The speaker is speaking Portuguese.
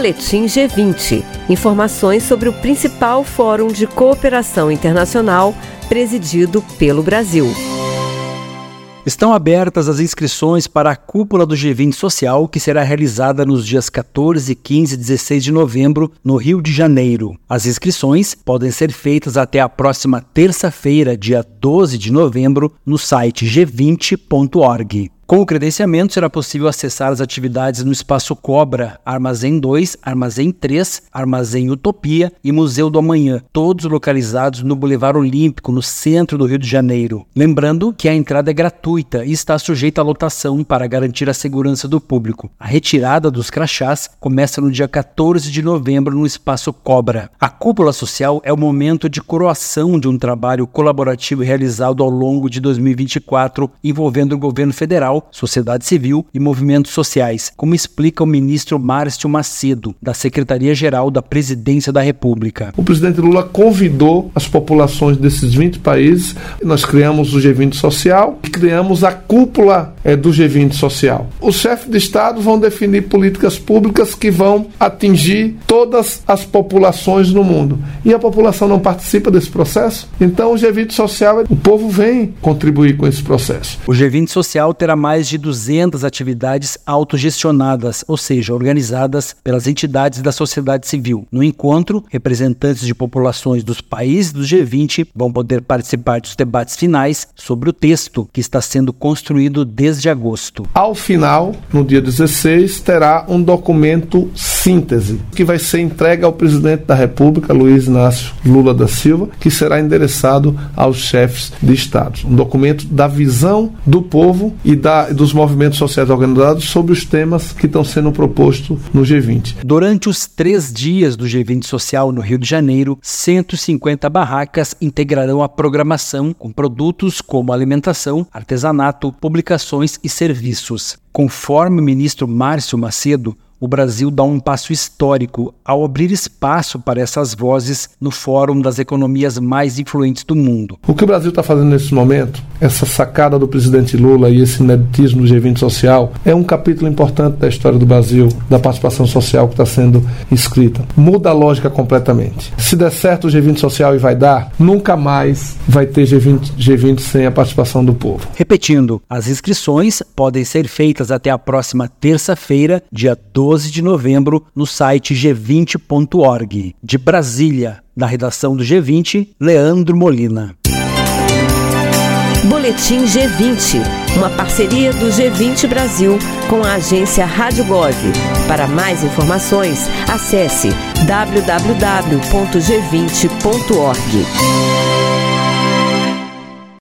Boletim G20. Informações sobre o principal fórum de cooperação internacional presidido pelo Brasil. Estão abertas as inscrições para a cúpula do G20 Social, que será realizada nos dias 14, 15 e 16 de novembro, no Rio de Janeiro. As inscrições podem ser feitas até a próxima terça-feira, dia 12 de novembro, no site g20.org. Com o credenciamento, será possível acessar as atividades no Espaço Cobra, Armazém 2, Armazém 3, Armazém Utopia e Museu do Amanhã, todos localizados no Boulevard Olímpico, no centro do Rio de Janeiro. Lembrando que a entrada é gratuita e está sujeita à lotação para garantir a segurança do público. A retirada dos crachás começa no dia 14 de novembro no Espaço Cobra. A cúpula social é o momento de coroação de um trabalho colaborativo realizado ao longo de 2024, envolvendo o governo federal, sociedade civil e movimentos sociais, como explica o ministro Márcio Macedo, da Secretaria-Geral da Presidência da República. O presidente Lula convidou as populações desses 20 países, nós criamos o G20 Social e criamos a cúpula do G20 Social. Os chefes de Estado vão definir políticas públicas que vão atingir todas as populações no mundo. E a população não participa desse processo? Então o G20 Social, o povo vem contribuir com esse processo. O G20 Social terá mais de 200 atividades autogestionadas, ou seja, organizadas pelas entidades da sociedade civil. No encontro, representantes de populações dos países do G20 vão poder participar dos debates finais sobre o texto que está sendo construído desde agosto. Ao final, no dia 16, terá um documento síntese que vai ser entregue ao presidente da República, Luiz Inácio Lula da Silva, que será endereçado aos chefes de Estado. Um documento da visão do povo e dos movimentos sociais organizados sobre os temas que estão sendo propostos no G20. Durante os 3 dias do G20 Social no Rio de Janeiro, 150 barracas integrarão a programação com produtos como alimentação, artesanato, publicações e serviços. Conforme o ministro Márcio Macedo, o Brasil dá um passo histórico ao abrir espaço para essas vozes no Fórum das Economias mais influentes do mundo. O que o Brasil está fazendo nesse momento, essa sacada do presidente Lula e esse ineditismo do G20 Social, é um capítulo importante da história do Brasil, da participação social que está sendo escrita. Muda a lógica completamente. Se der certo o G20 Social e vai dar, nunca mais vai ter G20 sem a participação do povo. Repetindo, as inscrições podem ser feitas até a próxima terça-feira, dia 12 de novembro, no site g20.org. De Brasília, da redação do G20, Leandro Molina. Boletim G20, uma parceria do G20 Brasil com a agência Rádio Gov. Para mais informações, acesse www.g20.org.